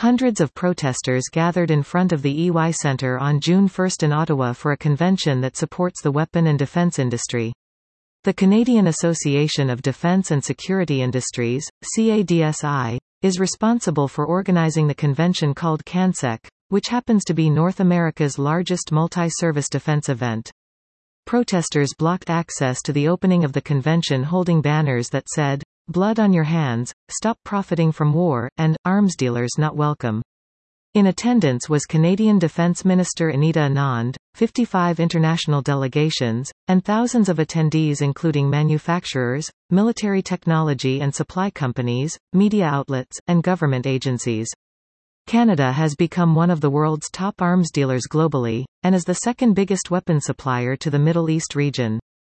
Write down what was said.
Hundreds of protesters gathered in front of the EY Centre on June 1 in Ottawa for a convention that supports the weapon and defence industry. The Canadian Association of Defence and Security Industries, CADSI, is responsible for organising the convention called CANSEC, which happens to be North America's largest multi-service defence event. Protesters blocked access to the opening of the convention holding banners that said, "Blood on your hands, stop profiting from war," and "Arms dealers not welcome." In attendance was Canadian Defence Minister Anita Anand, 55 international delegations, and thousands of attendees including manufacturers, military technology and supply companies, media outlets, and government agencies. Canada has become one of the world's top arms dealers globally, and is the second biggest weapons supplier to the Middle East region.